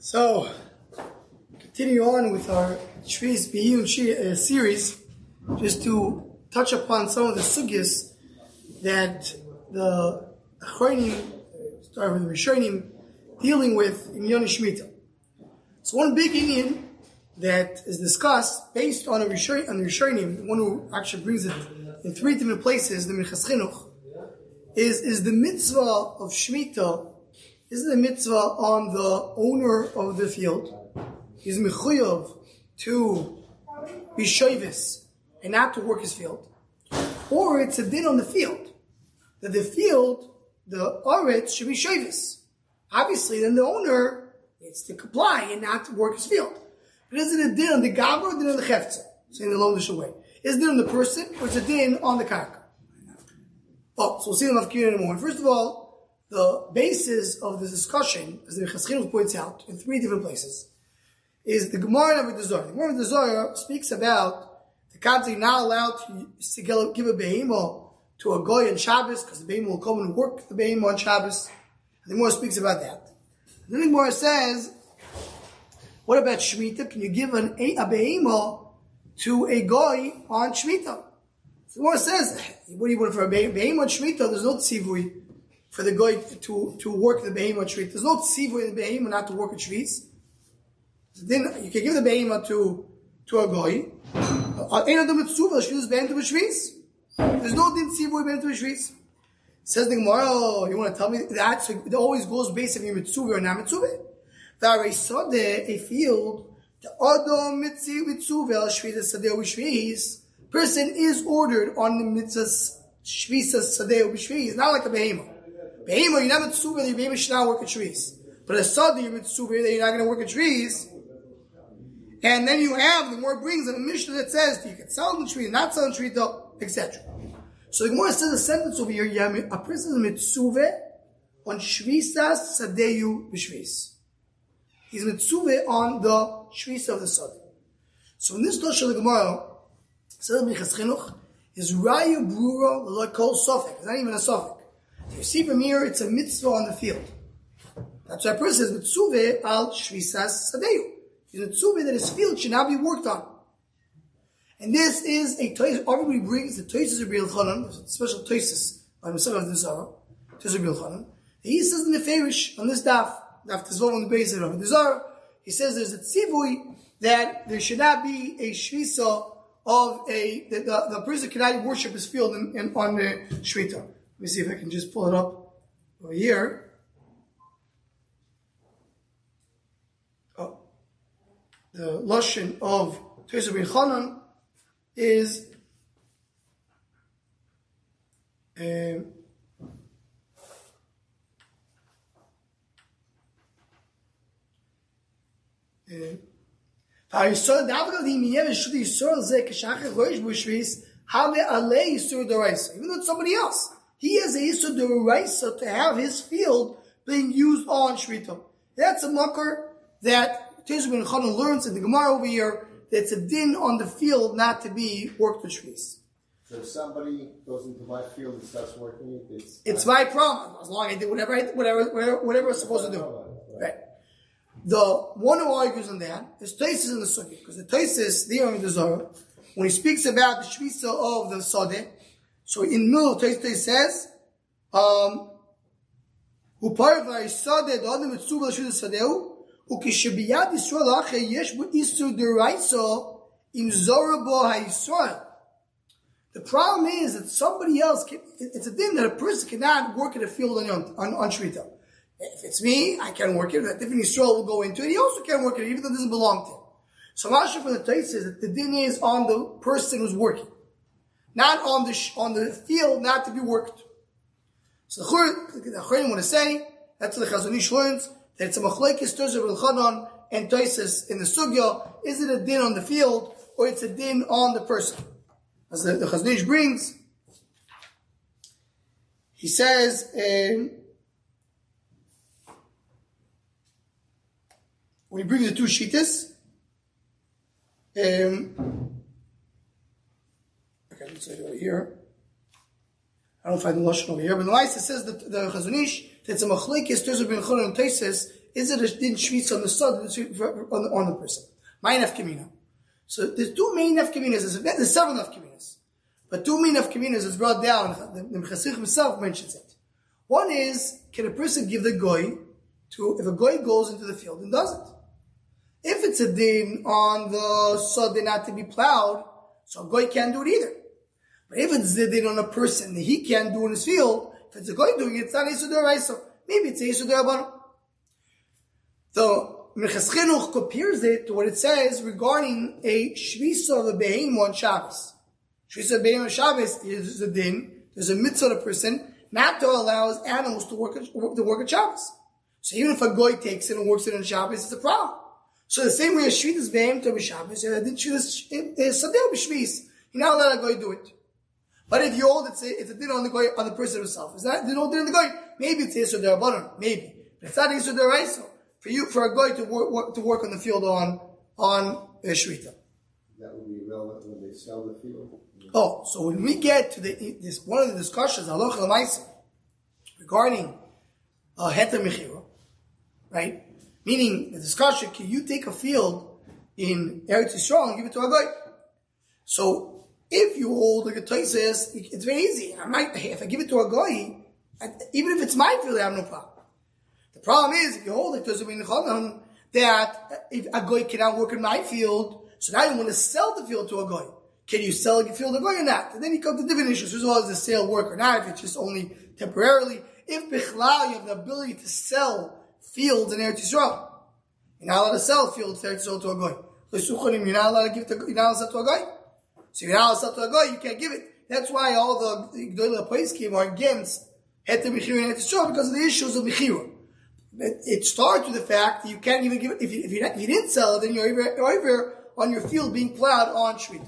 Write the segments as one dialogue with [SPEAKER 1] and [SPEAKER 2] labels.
[SPEAKER 1] So, continue on with our Shvi's Biyun series, just to touch upon some of the sugyas that the Achronim, start with the Rishonim, dealing with in Yoni Shemitah. So one big Indian that is discussed based on the Rishonim, the one who actually brings it in three different places, the Minchas Chinuch, is the mitzvah of Shemitah. Is the mitzvah on the owner of the field? He's mechuyav to be shovis and not to work his field, or it's a din on the field that the field, the oretz, should be shovis. Obviously, then the owner needs to comply and not to work his field. But is it a din on the gabra or a din on the chefza? So in the lowest way, is it a din on the person or is it a din on the karka? Oh, so we'll see the mafkir in a moment. First of all, the basis of this discussion, as the Minchas Chinuch points out in three different places, is the Gemara of the Zohar. The Gemara of the Zohar speaks about the concept you're not allowed to give a behemah to a goy on Shabbos because the behemah will come and work the behemah on Shabbos. And the Gemara speaks about that. And then the Gemara says, what about Shemitah? Can you give a behemah to a goy on Shemitah? So the Gemara says, what do you want for a behemah on Shemitah? There's no tzivui for the goy to work the behemah on Shvit. There's no tzivui in the behemah not to work at Shvit. So then you can give the behemah to a goy. There's no din tzivui ben to Shvit. Says the Gemara, oh, you want to tell me that? So it always goes based on your mitzvah or not mitzvah. A field, the adam mitzvah al Shvit sadeh u'shvis. Person is ordered on the mitzvah shvis sadeh u'shvis. It's not like a behemah. Behemah, you're not mitzvah, the behemah should not work at trees. But a sadeh, you're mitzvah, that you're not going to work at trees. And then you have, the Gemara brings in a Mishnah that says, you can sell the tree, not sell the tree, etc. So the Gemara says a sentence over here, a person is mitzvah on shvisas sadeyu b'shvis. He's mitzvah on the shvis of the sadeh. So in this Tosh of the Gemara, says Minchas Chinuch, is raya brura l'lo kol sofek. It's not even a sofek. You see from here, it's a mitzvah on the field. That's why a person says, mitzvah al shvisas sadeyu. He's a mitzvah that his field should not be worked on. And this is a toises. Everybody brings the toises of Rabbi Yochanan. There's a special toises by Messiah of the Zohar. Toises of Rabbi Yochanan. He says in the Farish, on this daf Tizvon on the base of the Zohar, he says there's a tzivui that there should not be a shvisa of the person cannot worship his field on the shvita. Let me see if I can just pull it up over here. Oh. The lashon of Toys Rabbi Yochanan is even though it's somebody else. He has a Yisur D'Oraisa to have his field being used on Shvita. That's a makar that Toys Rabbi Yochanan learns in the Gemara over here, that it's a din on the field not to be worked with Shvis.
[SPEAKER 2] So if somebody goes into my field and starts working it,
[SPEAKER 1] it's my problem, as long as I did whatever I was supposed to do. Right. The one who argues on that is Taisis in the Sukkah, because the Taisis, the Zohar, when he speaks about the Shvisa of the Sadeh, so in the middle of Taisis says, Uparva Sadeh, the other mitzvah Shvisa Sadeu, Ukishibiyad Yisrael Ache Yesh Bu Isur Deraisa Im Zorabo HaYisrael. The problem is that somebody else it's a din that a person cannot work in a field on Shvita. If it's me, I can't work it. A different Yisrael will go into it. He also can't work it, even though it doesn't belong to him. So Masha from the Tais says that the din is on the person who's working, not on the field, not to be worked. So the Chayim want to say that's what the Chazon Ish learns, that it's a machlekes Toys Rabbi Yochanan and Taisis in the sugya. Is it a din on the field or it's a din on the person? As the Chazon Ish brings, he says. When he brings the two shittas, okay, let's say it over here. I don't find the lashon over here, but the Lais says that the Chazon Ish, that it's a machlekes Toys Rabbi Yochanan and Taisis is it a din shvitza on the son, on the person? My nafkamina. So there's two main nafkaminas. There's several nafkaminas. But two main nafkaminas is brought down. The Mechasich himself mentions it. One is, can a person give the goy if a goy goes into the field and does it? If it's a din on the sod not to be plowed, so a goy can't do it either. But if it's a din on a person that he can't do in his field, if it's a goy doing it, it's not Yisur D'Oraisa. Maybe it's a Yisur D'Rabbanan. So Minchas Chinuch compares it to what it says regarding a shvisa of a behemoth on Shabbos. Shvisa of a behemoth on Shabbos is a din. There's a mitzvah on a person not to allow his animals to work at Shabbos. So even if a goy takes it and works it on Shabbos, it's a problem. So the same way as shvitas behemoth on Shabbos, and then shvitas sadeh b'shvis, you're not allowed a goy do it. But if you hold it's a din on the goy, on the person himself. Is that din on the goy? Maybe it's Yisur D'Rabbanan, maybe, but it's not Yisur D'Oraisa. For a goy to work on the field on shvita.
[SPEAKER 2] That would be relevant when they sell the field.
[SPEAKER 1] Oh, so when we get to this one of the discussions, halacha l'maisa, regarding heter mechira, right? Meaning the discussion: can you take a field in Eretz Yisrael and give it to a goy? So if you hold like a Tosfos, it's very easy. If I give it to a goy, even if it's my field, I have no problem. The problem is, if you hold it, doesn't mean that if a goy cannot work in my field, so now you want to sell the field to a goy. Can you sell the field to a goy or not? And then you come to different issues. First of all, does the sale work or not? If it's just only temporarily. If bichlal, you have the ability to sell fields in Eretz Yisrael. You're not allowed to sell fields in Eretz Yisrael to a goy. You're not allowed to give you're not allowed to sell to a goy. So you're not allowed to sell to a goy, you can't give it. That's why all the Gdolei Poskim are against heter mechira in Eretz Yisrael because of the issues of mechira. It starts with the fact that you can't even give it, if you didn't sell it, then you're over on your field being plowed on Shvita.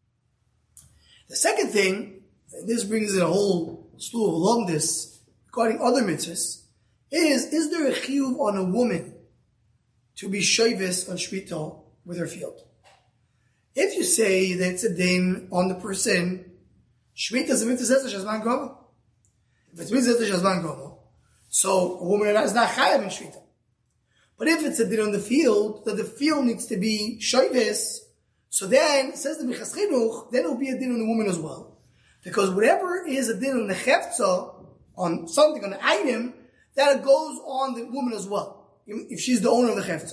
[SPEAKER 1] The second thing, and this brings in a whole slew of along this, regarding other mitzvahs, is there a chiyuv on a woman to be shoyvis on Shvita with her field? If you say that it's a din on the person, Shvita is a mitzvah says Shazman Gomo. If it's mitzvah Shazman Gomo, so a woman is not chayav in shvita. But if it's a din on the field, that the field needs to be shoyvis, so then, says the Minchas Chinuch, then it will be a din on the woman as well. Because whatever is a din on the chefza, on something, on an item, that goes on the woman as well. If she's the owner of the chefza.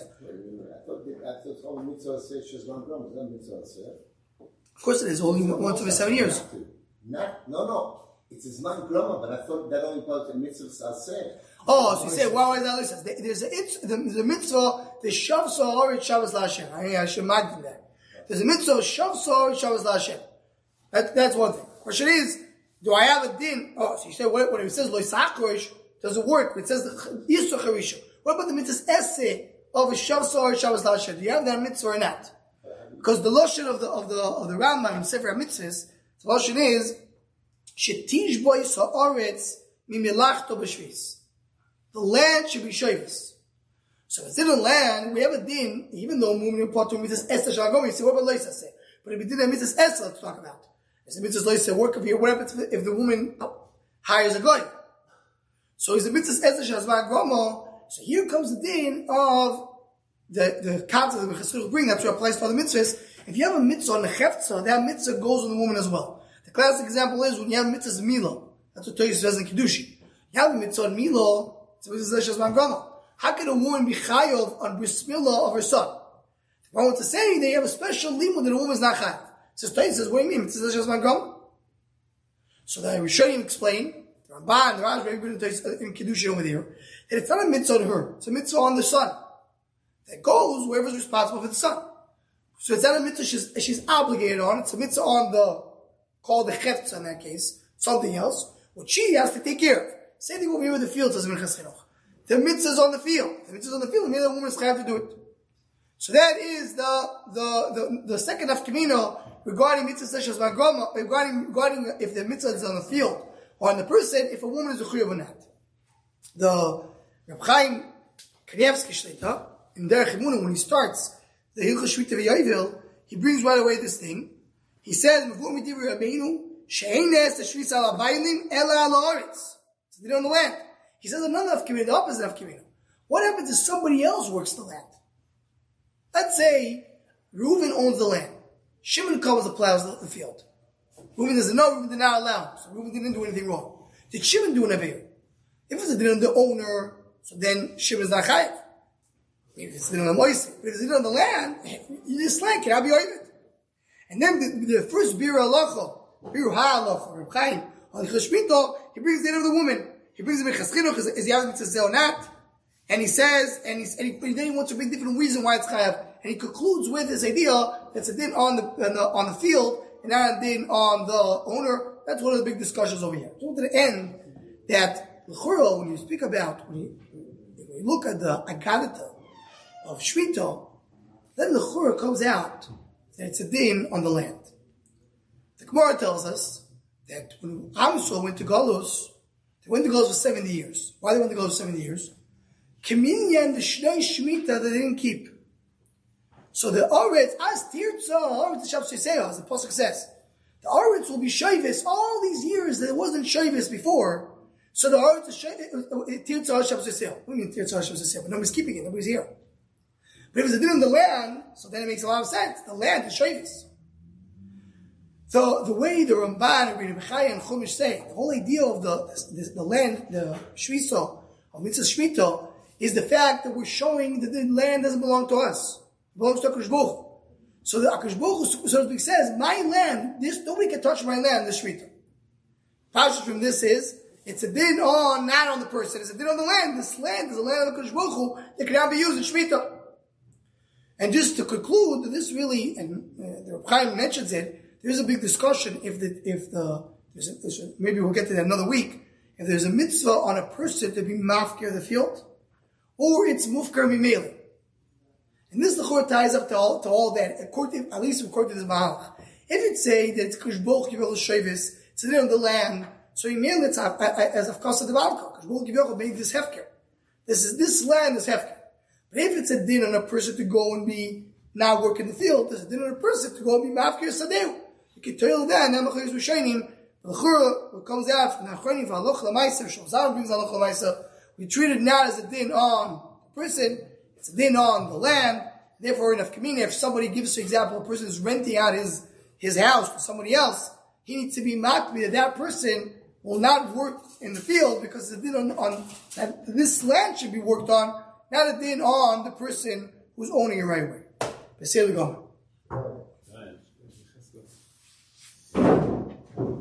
[SPEAKER 2] I thought all mitzvah says Shazman Gomo. Is that mitzvah says?
[SPEAKER 1] Of course it is, only once every 7 years.
[SPEAKER 2] No. It's a Zman Groma, but I thought that only applies to mitzvah saseh.
[SPEAKER 1] Oh, so you say, why is that like this? There's the mitzvah, the shav sahar Shabbos LaHashem. I should imagine that. There's a mitzvah, shav sahar Shabbos LaHashem. That's one thing. Question is, do I have a din? Oh, so you say, when it says lo yisachorish, does it work? It says the yisur charisha. What about the mitzvah essay of a shav sahar Shabbos LaHashem? Do you have that mitzvah or not? Because the lashon of the Rambam in Sefer HaMitzvahs, the lashon is Shetish boy sa'aretz mimilachto b'shvis. The land should be shoyvis. So if it's in the land, we have a din, even though moving part to mitzvahs esa shalagom, you say, what about loisa say? But if we did a mitzvahs esa, let's talk about. If the mitzvahs loisa work up here, what happens if the woman hires a guy? So is the mitzvahs esa shalagom gomo? So here comes the din of the concept that the Minchas Chinuch bring, that's what applies to other mitzvahs. If you have a mitzvah on the chefza, that mitzvah goes on the woman as well. The classic example is when you have mitzvahs Milo. That's what Tosfos says in Kedushin. You have a mitzvah on Milo, it's a mitzvah Shazman Gomo. How can a woman be chayav on bris milah of her son? The one to say they have a special limud that a woman is not chayav. Says Tosfos, what do you mean? Mitzvah Shazman Gomo. So the Rishonim explain, the Ramban, the Rashba, in Kedushin over there, that it's not a mitzvah on her, it's a mitzvah on the son. That goes whoever's responsible for the son. So it's not a mitzvah she's obligated on, it's a mitzvah on called the chefza in that case, something else, what she has to take care of. Same thing over here with the field, says Minchas Chinuch. The mitzvah is on the field. The mitzvah is on the field, and the woman is chayav to do it. So that is the second nafkamina regarding mitzvah shazman groma, regarding if the mitzvah is on the field or on the person, if a woman is a chuyav or not. The Reb Chaim Kanievsky Shlita, in Derech Emunah, when he starts the Hilchos Shvita v'Yovel, he brings right away this thing. He says, "Mevur midivri Rabbeinu she'ein nes shvisa al havaylim ela al haaretz." So they don't on the land. He says another nafkamina, the opposite nafkamina. What happens if somebody else works the land? Let's say Reuven owns the land. Shimon comes and plows the field. Reuven doesn't know, Reuven did not allow him. So Reuven didn't do anything wrong. Did Shimon do an Aveir? If it's a din on the owner, so then Shimon's not chayiv. If it's a din on the moise, if it's a din on the land, this land cannot be oived. And then the first bir halacha, bir halacha, Reb Chaim, on Cheshmito, he brings the din of the woman. He brings the Chaschino, is he having mitzvah or not? And he says, and then he wants to bring different reason why it's chayav. And he concludes with this idea that it's a din on the field and not a din on the owner. That's one of the big discussions over here. So to the end, that l'chura, when you speak about, when you look at the agadata of Shmita, then l'chura comes out that it's a din on the land. The Gemara tells us that when Am Yisrael went to Galus, they went to Galus for 70 years. Why they went to Galus for 70 years? Keminyan, the Shnei Shemitah that they didn't keep. So the Aretz, as Tirtza, Aretz the Shabbos Yisrael, as the Pasuk says, the Aretz will be Shavis all these years that it wasn't Shavis before. So the Aretz is Tirtza Shabbos Yisrael. What do you mean Tirtza Shabbos Yisrael? But nobody's keeping it, nobody's here. But if it's a din on the land, so then it makes a lot of sense. The land is Shavis. So the way the Ramban, Rabbi Bechai, and Chumash say, the whole idea of the land, the Shvisa, of Mitzvah Shmita, is the fact that we're showing that the land doesn't belong to us. It belongs to HaKadosh Baruch Hu. So the HaKadosh Baruch Hu, so to speak, says, my land, nobody can touch my land, this Shmita. Pasha from this is, it's a din on, not on the person, it's a din on the land. This land is a land of HaKadosh Baruch Hu that cannot be used in Shmita. And just to conclude, that this really, and the Reb Chaim mentions it, there's a big discussion maybe we'll get to that another week, if there's a mitzvah on a person to be mafkir the field, or it's mufkar mimeli. And this l'chor ties up to all that, at least according to this Mahalach. If it say that it's Kadosh Baruch Hu Shavis, it's a din on the land, so mimeli it's as of course of the Balka. Kadosh Baruch Hu made this hefker. This land is hefker. But if it's a din on a person to go and be not work in the field, there's a din on a person to go and be mafkir sadeu. You can tell that Namachayis was shining. What comes out from Nachronim V'Aloch L'Maisa, Shulzan brings Aloch L'Maisa. We treat it not as a din on the person, it's a din on the land. Therefore, in Afkamina, if somebody gives us an example, a person is renting out his house to somebody else, he needs to be makbi that person will not work in the field because the din on that this land should be worked on, not a din on the person who's owning it right away.